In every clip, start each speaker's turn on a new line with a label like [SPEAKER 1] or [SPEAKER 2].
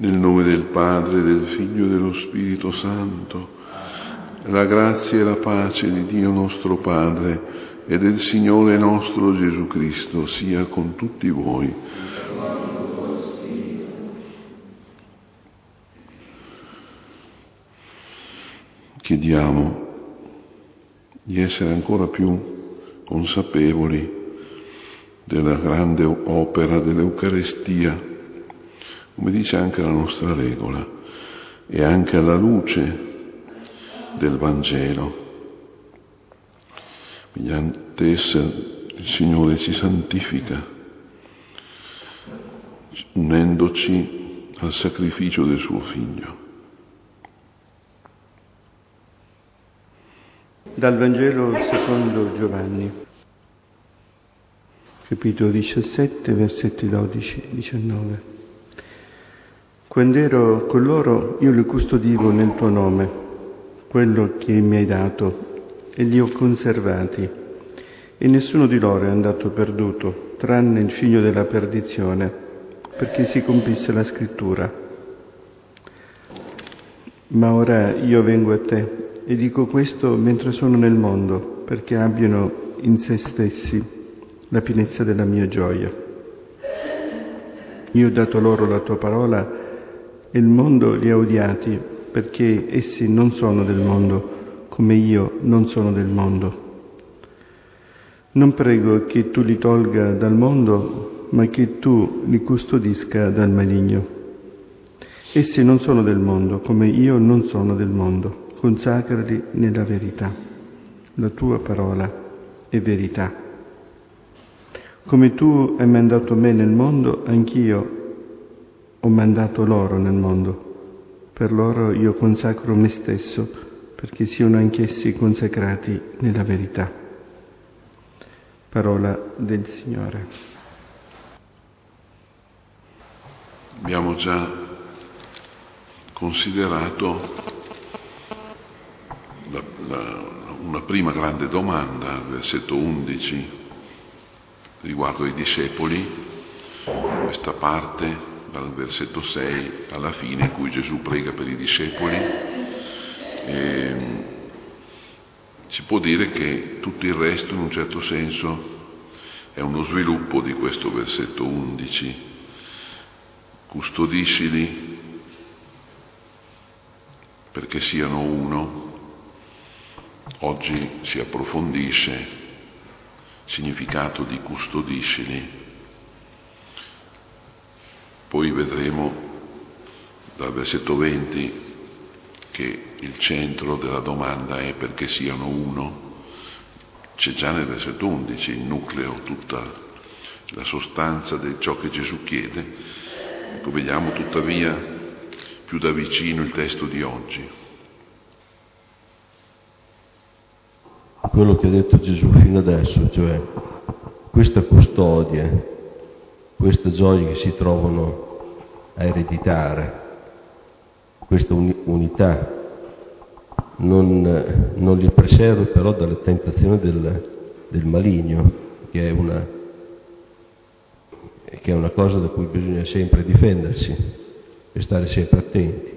[SPEAKER 1] Nel nome del Padre, del Figlio e dello Spirito Santo, la grazia e la pace di Dio nostro Padre e del Signore nostro Gesù Cristo sia con tutti voi. Chiediamo di essere ancora più consapevoli della grande opera dell'Eucarestia, come dice anche la nostra regola, e anche alla luce del Vangelo. Mediante essa il Signore ci santifica, unendoci al sacrificio del suo Figlio.
[SPEAKER 2] Dal Vangelo secondo Giovanni, capitolo 17, versetti 12-19. Quando ero con loro, io li custodivo nel tuo nome, quello che mi hai dato, e li ho conservati, e nessuno di loro è andato perduto, tranne il figlio della perdizione, perché si compisse la scrittura. Ma ora io vengo a te, e dico questo mentre sono nel mondo, perché abbiano in se stessi la pienezza della mia gioia. Io ho dato loro la tua parola, e il mondo li ha odiati, perché essi non sono del mondo, come io non sono del mondo. Non prego che tu li tolga dal mondo, ma che tu li custodisca dal maligno. Essi non sono del mondo, come io non sono del mondo. Consacrali nella verità. La tua parola è verità. Come tu hai mandato me nel mondo, anch'io ho mandato loro nel mondo. Per loro io consacro me stesso, perché siano anch'essi consacrati nella verità. Parola del Signore.
[SPEAKER 1] Abbiamo già considerato una prima grande domanda, al versetto 11, riguardo ai discepoli, questa parte dal versetto 6 alla fine, in cui Gesù prega per i discepoli. Si può dire che tutto il resto, in un certo senso, è uno sviluppo di questo versetto 11. Custodiscili perché siano uno. Oggi si approfondisce il significato di custodiscili. Poi vedremo dal versetto 20 che il centro della domanda è perché siano uno. C'è già nel versetto 11 il nucleo, tutta la sostanza di ciò che Gesù chiede. Ecco, vediamo tuttavia più da vicino il testo di oggi.
[SPEAKER 3] Quello che ha detto Gesù fino adesso, cioè questa custodia, queste gioie che si trovano a ereditare, questa unità, non li preserva però dalle tentazioni del maligno, che è una cosa da cui bisogna sempre difendersi e stare sempre attenti.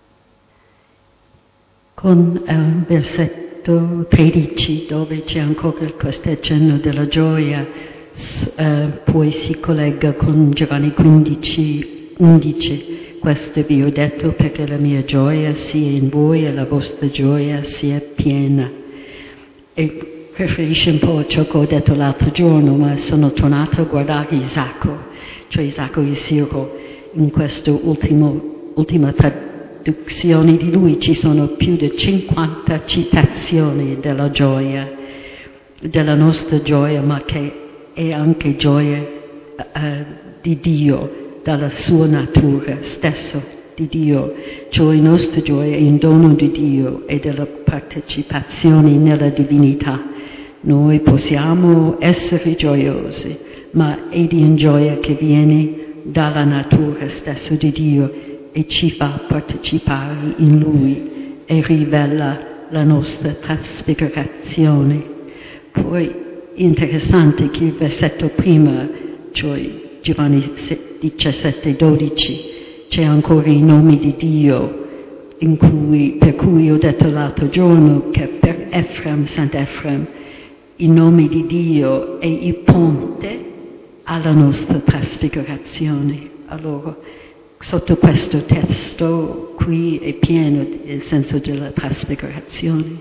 [SPEAKER 4] Con il versetto 13, dove c'è ancora questo accenno della gioia, poi si collega con Giovanni 15, 11. Questo vi ho detto perché la mia gioia sia in voi e la vostra gioia sia piena. E preferisce un po' ciò che ho detto l'altro giorno, ma sono tornato a guardare Isacco, cioè Isacco di Siro. In questa ultima traduzione di lui ci sono più di 50 citazioni della gioia, della nostra gioia, ma che è anche gioia di Dio, dalla sua natura stessa di Dio, cioè la nostra gioia è un dono di Dio e della partecipazione nella divinità. Noi possiamo essere gioiosi, ma è di una gioia che viene dalla natura stessa di Dio e ci fa partecipare in Lui e rivela la nostra trasfigurazione. Poi è interessante che il versetto prima, cioè Giovanni 17, 12, c'è ancora i nomi di Dio, per cui ho detto l'altro giorno che per Sant'Efrem, i nomi di Dio è il ponte alla nostra trasfigurazione. Allora, sotto questo testo qui è pieno il senso della trasfigurazione.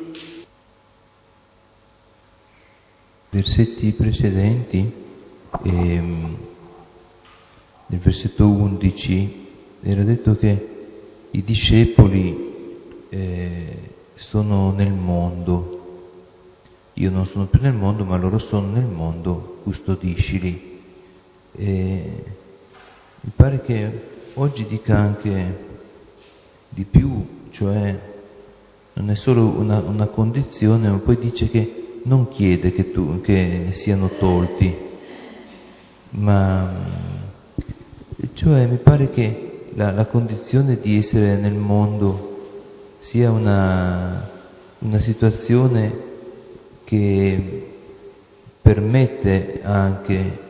[SPEAKER 5] Versetti precedenti, nel versetto 11 era detto che i discepoli sono nel mondo. Io non sono più nel mondo, ma loro sono nel mondo, custodiscili. Mi pare che oggi dica anche di più, cioè non è solo una condizione, ma poi dice che non chiede che siano tolti, ma cioè mi pare che la condizione di essere nel mondo sia una situazione che permette anche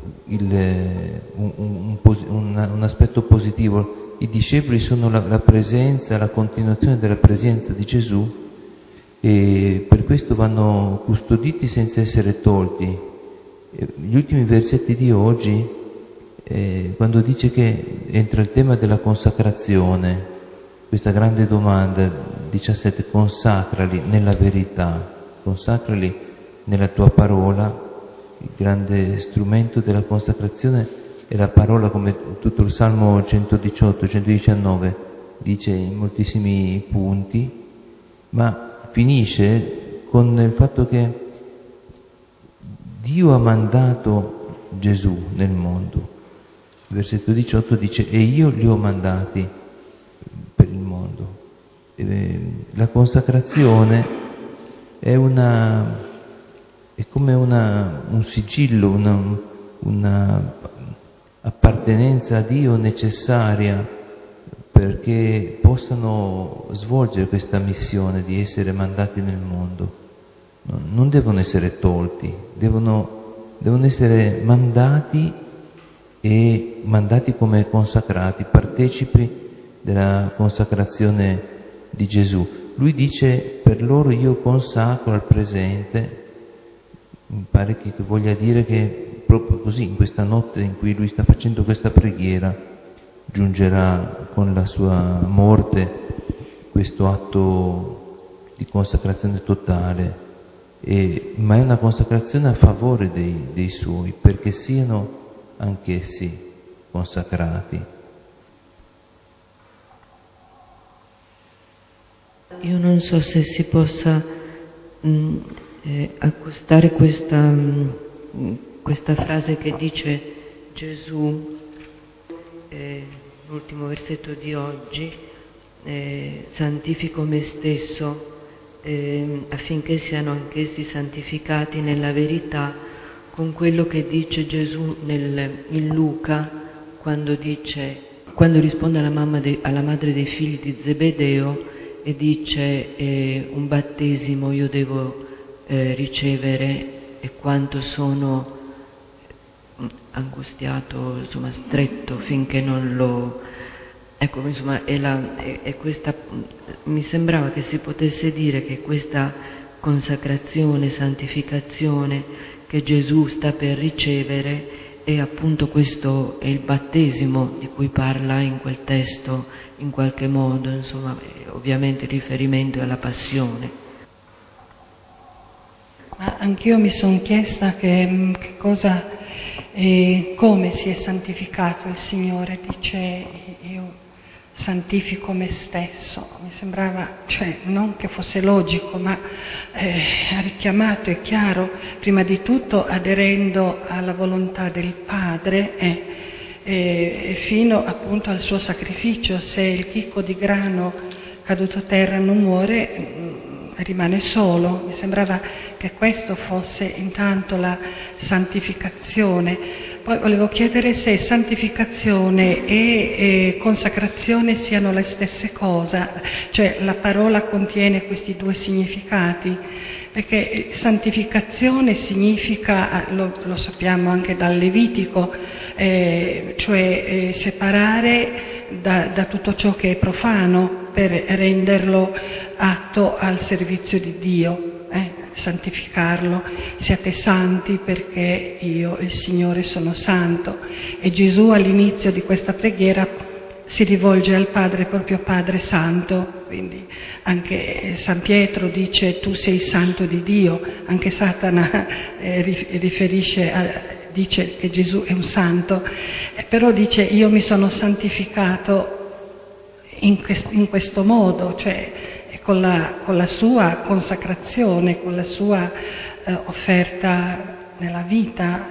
[SPEAKER 5] un aspetto positivo. I discepoli sono la presenza, la continuazione della presenza di Gesù, e per questo vanno custoditi senza essere tolti. Gli ultimi versetti di oggi, quando dice che entra il tema della consacrazione, questa grande domanda, 17, consacrali nella verità, consacrali nella tua parola. Il grande strumento della consacrazione è la parola, come tutto il Salmo 118, 119 dice in moltissimi punti, ma finisce con il fatto che Dio ha mandato Gesù nel mondo. Il versetto 18 dice: e io li ho mandati per il mondo. La consacrazione è come un sigillo, una appartenenza a Dio necessaria perché possano svolgere questa missione di essere mandati nel mondo. Non devono essere tolti, devono essere mandati, e mandati come consacrati, partecipi della consacrazione di Gesù. Lui dice: per loro io consacro al presente. Mi pare che voglia dire che proprio così, in questa notte in cui lui sta facendo questa preghiera, giungerà con la sua morte questo atto di consacrazione totale, ma è una consacrazione a favore dei suoi, perché siano anch'essi consacrati.
[SPEAKER 6] Io non so se si possa accostare questa frase che dice Gesù, l'ultimo versetto di oggi, santifico me stesso affinché siano anch'essi santificati nella verità, con quello che dice Gesù in Luca quando risponde alla madre dei figli di Zebedeo e dice: un battesimo io devo ricevere, e quanto sono angustiato, insomma stretto, finché non lo... Ecco, insomma, è questa, mi sembrava che si potesse dire che questa consacrazione, santificazione che Gesù sta per ricevere è appunto questo, è il battesimo di cui parla in quel testo in qualche modo, insomma, ovviamente il riferimento è alla passione.
[SPEAKER 7] Ma anch'io mi sono chiesta che cosa, come si è santificato il Signore. Dice: io santifico me stesso. Mi sembrava, cioè, non che fosse logico, ma ha richiamato, è chiaro, prima di tutto aderendo alla volontà del Padre e fino appunto al suo sacrificio. Se il chicco di grano caduto a terra non muore, rimane solo. Mi sembrava che questo fosse intanto la santificazione. Poi volevo chiedere se santificazione e consacrazione siano le stesse cose, cioè la parola contiene questi due significati, perché santificazione significa, lo sappiamo anche dal Levitico, cioè separare da tutto ciò che è profano per renderlo atto al servizio di Dio. Santificarlo, siate santi perché io, il Signore, sono santo. E Gesù all'inizio di questa preghiera si rivolge al Padre, proprio Padre Santo, quindi anche San Pietro dice tu sei santo di Dio, anche Satana dice che Gesù è un santo, però dice io mi sono santificato in questo modo, cioè con la sua consacrazione, con la sua offerta nella vita.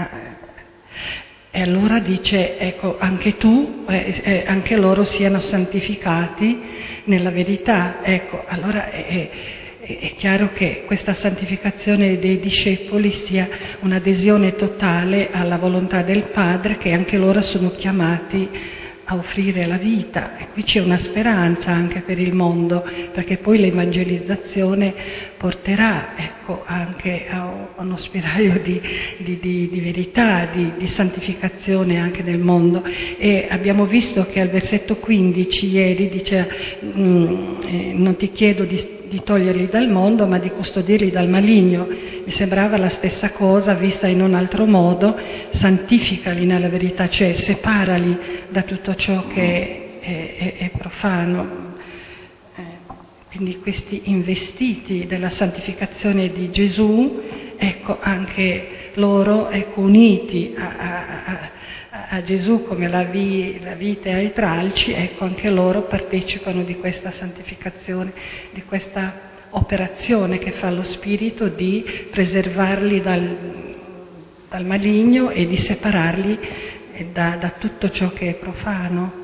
[SPEAKER 7] E allora dice, ecco, anche tu, anche loro siano santificati nella verità. Ecco, allora è chiaro che questa santificazione dei discepoli sia un'adesione totale alla volontà del Padre, che anche loro sono chiamati a offrire la vita. E qui c'è una speranza anche per il mondo, perché poi l'evangelizzazione porterà, ecco, anche a uno spiraglio di verità, di santificazione anche nel mondo. E abbiamo visto che al versetto 15 ieri dice non ti chiedo di toglierli dal mondo, ma di custodirli dal maligno. Mi sembrava la stessa cosa vista in un altro modo, santificali nella verità, cioè separali da tutto ciò che è profano. Quindi questi investiti della santificazione di Gesù, ecco, anche loro, ecco, uniti a Gesù come la vite ai tralci, ecco, anche loro partecipano di questa santificazione, di questa operazione che fa lo Spirito di preservarli dal maligno e di separarli da tutto ciò che è profano.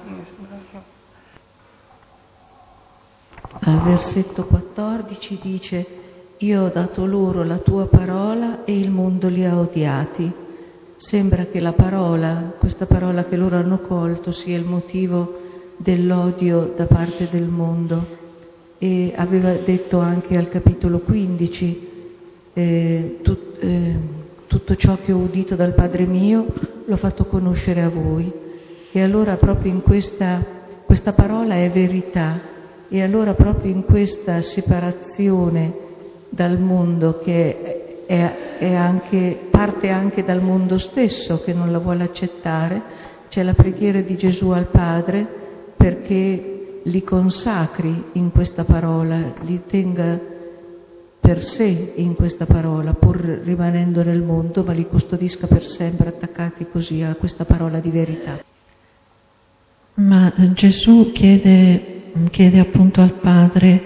[SPEAKER 8] Al versetto 14 dice: io ho dato loro la tua parola e il mondo li ha odiati. Sembra che questa parola che loro hanno colto sia il motivo dell'odio da parte del mondo. E aveva detto anche al capitolo 15 tutto ciò che ho udito dal Padre mio l'ho fatto conoscere a voi. E allora proprio in questa parola è verità. E allora proprio in questa separazione dal mondo, che parte anche dal mondo stesso che non la vuole accettare, c'è la preghiera di Gesù al Padre perché li consacri in questa parola, li tenga per sé in questa parola, pur rimanendo nel mondo, ma li custodisca per sempre attaccati così a questa parola di verità.
[SPEAKER 9] Ma Gesù chiede appunto al Padre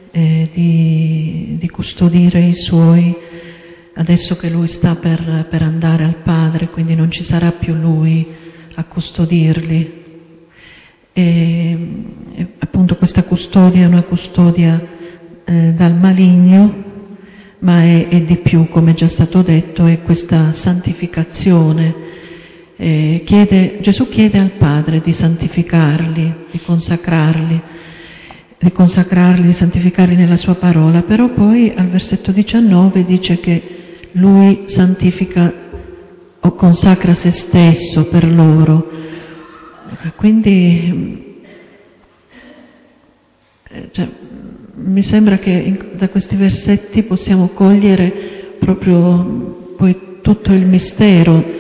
[SPEAKER 9] di custodire i Suoi, adesso che Lui sta per andare al Padre, quindi non ci sarà più Lui a custodirli. E appunto questa custodia è una custodia dal maligno, ma è di più, come è già stato detto, è questa santificazione. Gesù chiede al Padre di santificarli, di consacrarli, di santificarli nella sua parola, però poi al versetto 19 dice che Lui santifica o consacra se stesso per loro. Quindi mi sembra che da questi versetti possiamo cogliere proprio poi tutto il mistero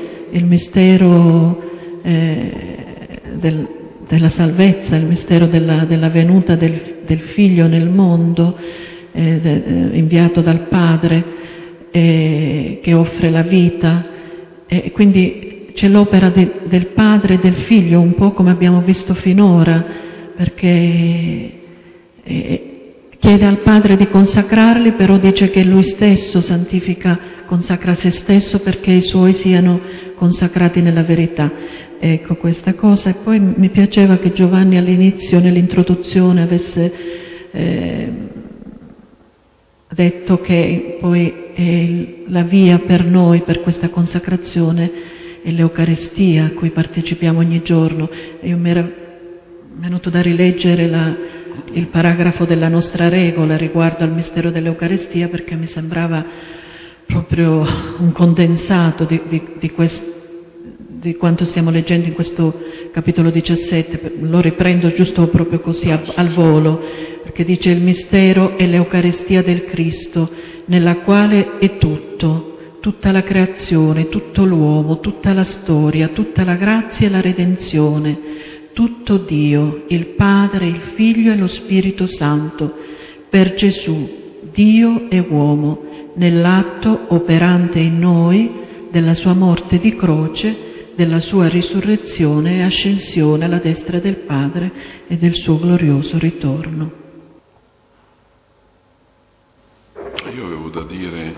[SPEAKER 9] della salvezza, il mistero della venuta del Figlio nel mondo, inviato dal Padre, che offre la vita. E quindi c'è l'opera del Padre e del Figlio, un po' come abbiamo visto finora, perché chiede al Padre di consacrarli, però dice che Lui stesso consacra se stesso perché i Suoi siano consacrati nella verità. Ecco questa cosa. E poi mi piaceva che Giovanni all'inizio, nell'introduzione, avesse detto che poi la via per noi, per questa consacrazione, è l'Eucaristia a cui partecipiamo ogni giorno. E io mi era venuto da rileggere il paragrafo della nostra regola riguardo al mistero dell'Eucaristia, perché mi sembrava proprio un condensato di quanto stiamo leggendo in questo capitolo 17. Lo riprendo giusto proprio così al volo, perché dice: il mistero è l'Eucaristia del Cristo, nella quale è tutto, tutta la creazione, tutto l'uomo, tutta la storia, tutta la grazia e la redenzione, tutto Dio, il Padre, il Figlio e lo Spirito Santo, per Gesù, Dio e uomo, nell'atto operante in noi della sua morte di croce, della sua risurrezione e ascensione alla destra del Padre e del suo glorioso ritorno.
[SPEAKER 1] Io avevo da dire,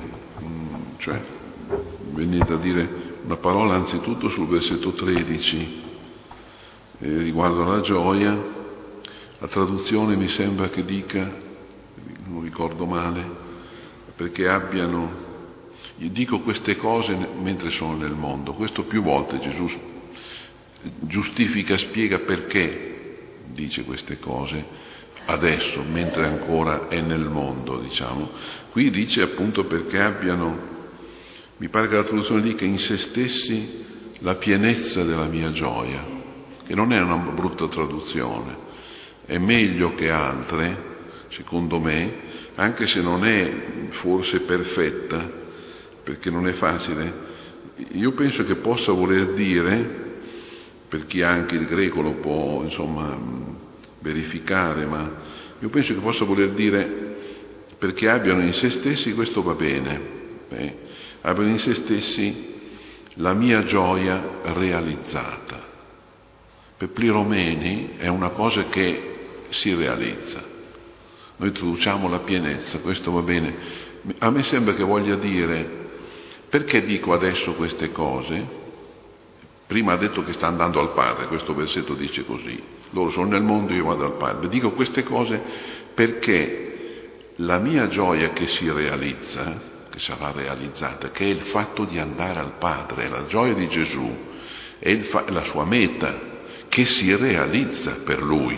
[SPEAKER 1] venne da dire una parola anzitutto sul versetto 13, riguardo alla gioia. La traduzione mi sembra che dica, non ricordo male, perché abbiano... Io dico queste cose mentre sono nel mondo. Questo più volte Gesù giustifica, spiega perché dice queste cose adesso, mentre ancora è nel mondo, diciamo. Qui dice appunto perché abbiano, mi pare che la traduzione dica, in se stessi la pienezza della mia gioia, che non è una brutta traduzione, è meglio che altre, secondo me, anche se non è forse perfetta, perché non è facile. Io penso che possa voler dire, per chi anche il greco lo può verificare, ma io penso che possa voler dire perché abbiano in se stessi, questo va bene, abbiano in se stessi la mia gioia realizzata. Per Pliromeni è una cosa che si realizza. Noi traduciamo la pienezza, questo va bene. A me sembra che voglia dire: perché dico adesso queste cose? Prima ha detto che sta andando al Padre, questo versetto dice così. Loro sono nel mondo, io vado al Padre. Dico queste cose perché la mia gioia che si realizza, che sarà realizzata, che è il fatto di andare al Padre, la gioia di Gesù, è la sua meta, che si realizza per Lui.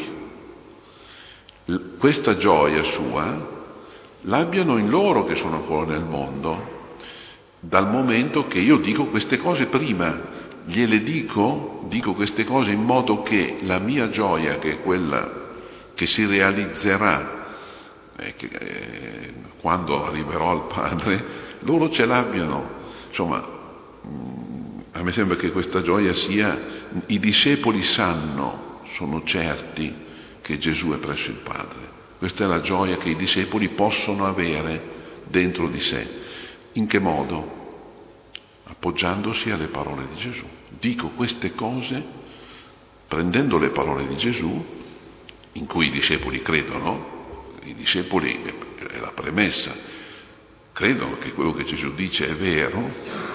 [SPEAKER 1] Questa gioia sua l'abbiano in loro che sono ancora nel mondo, dal momento che io dico queste cose prima, gliele dico queste cose in modo che la mia gioia, che è quella che si realizzerà quando arriverò al Padre, loro ce l'abbiano. Insomma, a me sembra che questa gioia sia, i discepoli sono certi che Gesù è presso il Padre. Questa è la gioia che i discepoli possono avere dentro di sé. In che modo? Appoggiandosi alle parole di Gesù. Dico queste cose prendendo le parole di Gesù, in cui i discepoli credono. I discepoli, è la premessa, credono che quello che Gesù dice è vero,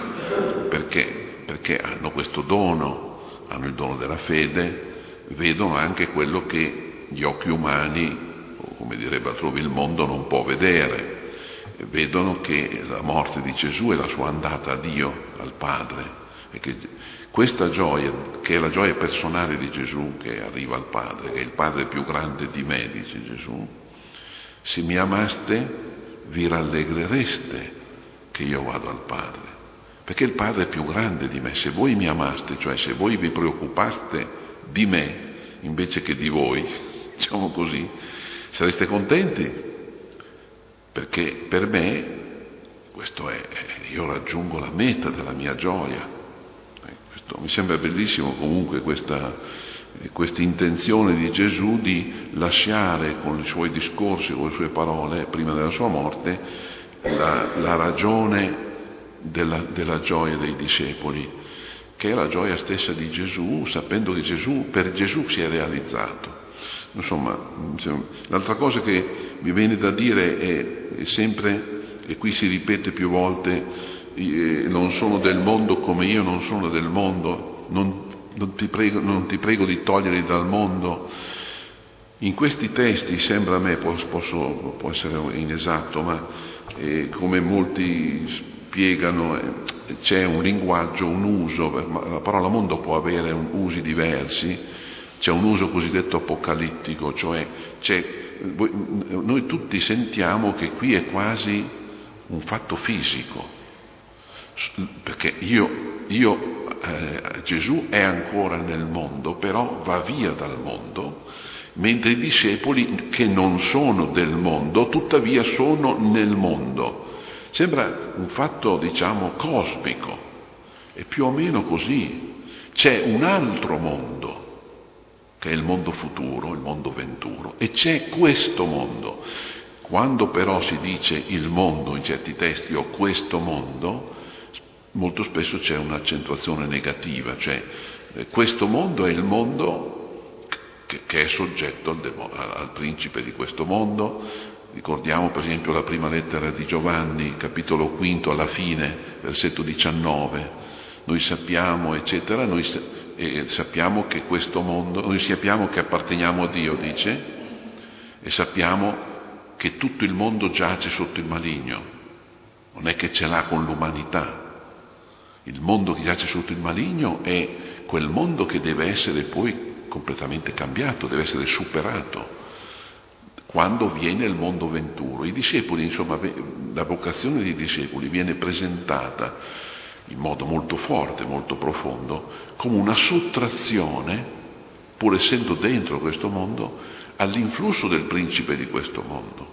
[SPEAKER 1] perché hanno questo dono, hanno il dono della fede, vedono anche quello che gli occhi umani, o come direbbe altrove il mondo, non può vedere. Vedono che la morte di Gesù è la sua andata a Dio, al Padre, e che questa gioia, che è la gioia personale di Gesù, che arriva al Padre, che è il Padre più grande di me, dice Gesù: se mi amaste vi rallegrereste che io vado al Padre, perché il Padre è più grande di me. Se voi mi amaste, cioè se voi vi preoccupaste di me invece che di voi, diciamo così, sareste contenti. Perché per me, questo è, io raggiungo la meta della mia gioia. Questo, mi sembra bellissimo comunque questa intenzione di Gesù di lasciare con i suoi discorsi, con le sue parole, prima della sua morte, la ragione della gioia dei discepoli, che è la gioia stessa di Gesù, sapendo che per Gesù si è realizzato. Insomma, l'altra cosa che mi viene da dire è sempre, e qui si ripete più volte, non sono del mondo come io non sono del mondo, non ti prego di toglierli dal mondo. In questi testi sembra a me, può essere inesatto, ma come molti spiegano, c'è un linguaggio, un uso, la parola mondo può avere usi diversi, c'è un uso cosiddetto apocalittico, cioè noi tutti sentiamo che qui è quasi un fatto fisico, perché Gesù è ancora nel mondo, però va via dal mondo, mentre i discepoli che non sono del mondo, tuttavia sono nel mondo. Sembra un fatto, diciamo, cosmico, è più o meno così. C'è un altro mondo, che è il mondo futuro, il mondo venturo, e c'è questo mondo. Quando però si dice il mondo in certi testi o questo mondo, molto spesso c'è un'accentuazione negativa, cioè questo mondo è il mondo che è soggetto al principe di questo mondo. Ricordiamo per esempio la prima lettera di Giovanni, capitolo 5, alla fine, versetto 19. Noi sappiamo, eccetera, sappiamo che questo mondo, noi sappiamo che apparteniamo a Dio, dice, e sappiamo che tutto il mondo giace sotto il maligno. Non è che ce l'ha con l'umanità. Il mondo che giace sotto il maligno è quel mondo che deve essere poi completamente cambiato, deve essere superato quando viene il mondo venturo. I discepoli, insomma, la vocazione dei discepoli viene presentata in modo molto forte, molto profondo, come una sottrazione, pur essendo dentro questo mondo, all'influsso del principe di questo mondo,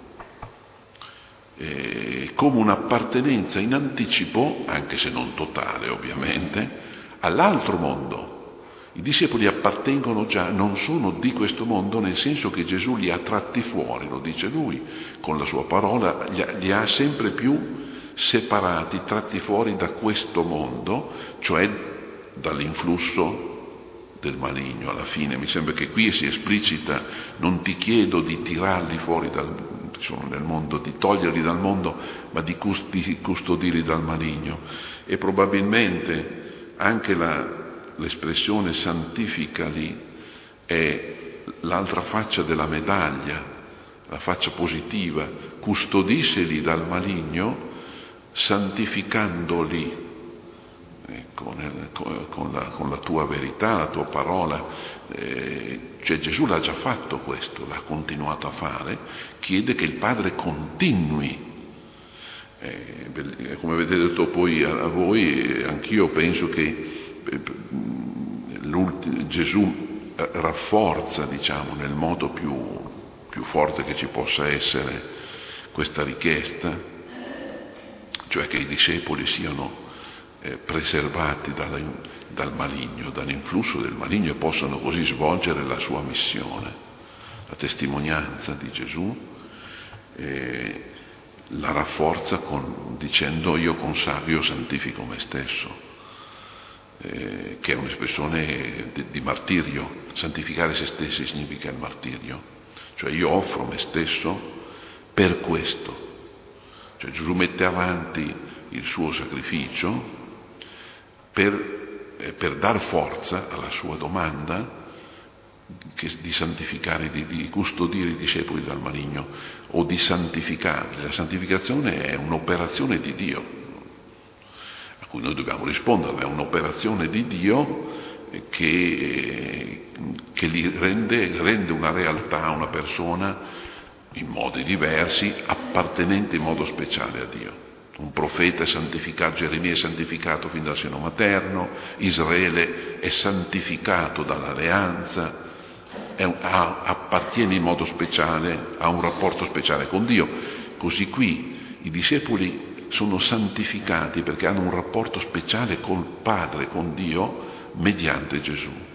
[SPEAKER 1] come un'appartenenza in anticipo, anche se non totale ovviamente, all'altro mondo. I discepoli appartengono già, non sono di questo mondo, nel senso che Gesù li ha tratti fuori, lo dice lui, con la sua parola, li ha sempre più separati, tratti fuori da questo mondo, cioè dall'influsso del maligno. Alla fine mi sembra che qui si esplicita: non ti chiedo di tirarli fuori sono nel mondo, di toglierli dal mondo, ma di custodirli dal maligno. E probabilmente anche l'espressione santificali è l'altra faccia della medaglia, la faccia positiva: custodisceli dal maligno santificandoli con la tua verità, la tua parola. Cioè Gesù l'ha già fatto questo, l'ha continuato a fare, chiede che il Padre continui. Come avete detto poi a voi, anch'io penso che Gesù rafforza, diciamo, nel modo più forte che ci possa essere questa richiesta, cioè che i discepoli siano preservati dal maligno, dall'influsso del maligno, e possano così svolgere la sua missione. La testimonianza di Gesù la rafforza dicendo: io consacro, io santifico me stesso, che è un'espressione di martirio. Santificare se stessi significa il martirio, cioè io offro me stesso per questo. Cioè Gesù mette avanti il suo sacrificio per dar forza alla sua domanda di santificare, di custodire i discepoli dal maligno, o di santificarli. La santificazione è un'operazione di Dio a cui noi dobbiamo rispondere, è un'operazione di Dio che li rende una realtà, una persona in modi diversi, appartenente in modo speciale a Dio. Un profeta è santificato, Geremia è santificato fin dal seno materno, Israele è santificato dall'alleanza, appartiene in modo speciale, ha un rapporto speciale con Dio. Così qui i discepoli sono santificati perché hanno un rapporto speciale col Padre, con Dio, mediante Gesù.